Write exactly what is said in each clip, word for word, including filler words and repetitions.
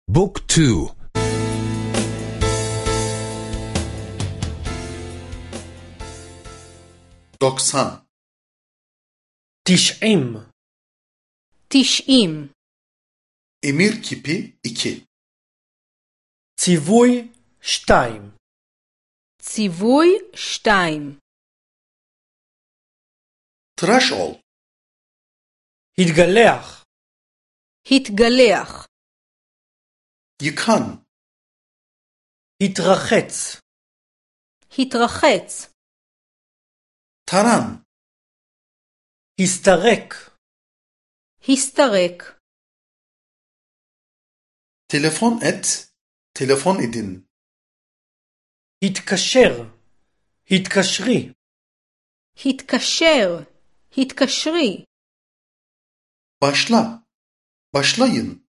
بوك تو doksan تسعين تسعين emir kipi iki ציווי שתיים ציווי שתיים tıraş ol התגלח התגלח yıkan התרחץ התרחץ taran הסתרק הסתרק telefon et telefon edin התקשר התקשרי התקשר התקשרי başla başlayın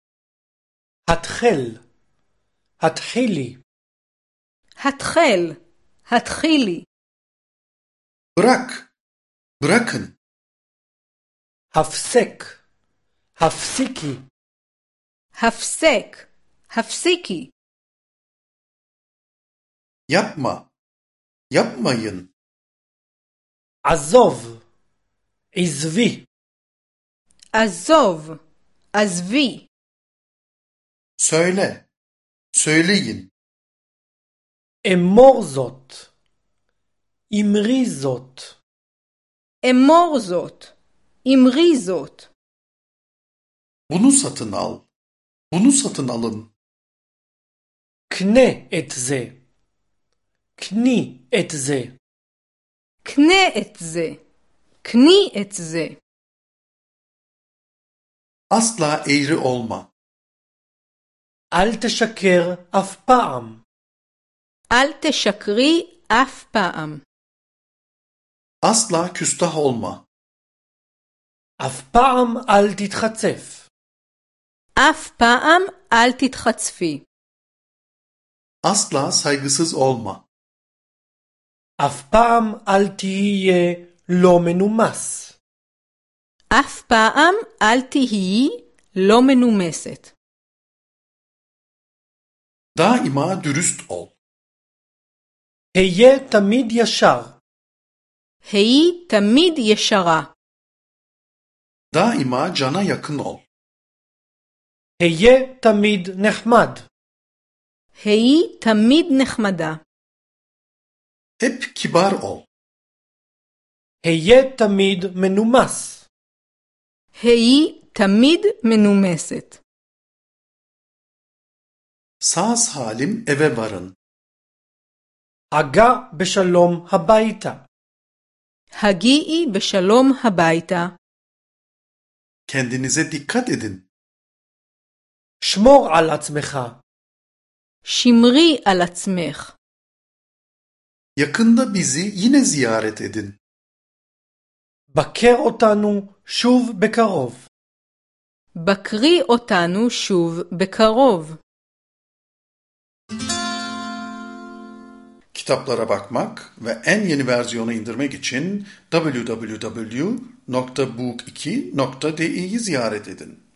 התחל התחילי התחל התחילי bırak bırakın הפסק הפסיקי הפסק הפסיקי yapma yapmayın עזוב עזבי עזוב עזבי söyle söyleyin אמור זאת אמרי זאת אמור זאת אמרי זאת bunu satın al bunu satın alın קנה את זה קני את זה קנה את זה קני את זה asla eğri olma אל תשקר אף פעם אל תשקרי אף פעם asla küstah olma אף פעם אל תתחצף אף פעם אל תתחצפי asla saygısız olma אף פעם אל תהיה לא מנומס אף פעם אל תהיי לא מנומסת daima dürüst ol היה תמיד ישר היי תמיד ישרה daima cana yakın ol היה תמיד נחמד היי תמיד נחמדה hep kibar ol היה תמיד מנומס היי תמיד מנומסת sağ salim eve varın הגע בשלום הביתה הגיעי בשלום הביתה kendinize dikkat edin שמור על עצמך שמרי על עצמך yakında bizi yine ziyaret edin בקר אותנו שוב בקרוב בקרי אותנו שוב בקרוב kitaplara bakmak ve en yeni versiyonu indirmek için double-u double-u double-u nokta book iki nokta di'yi ziyaret edin.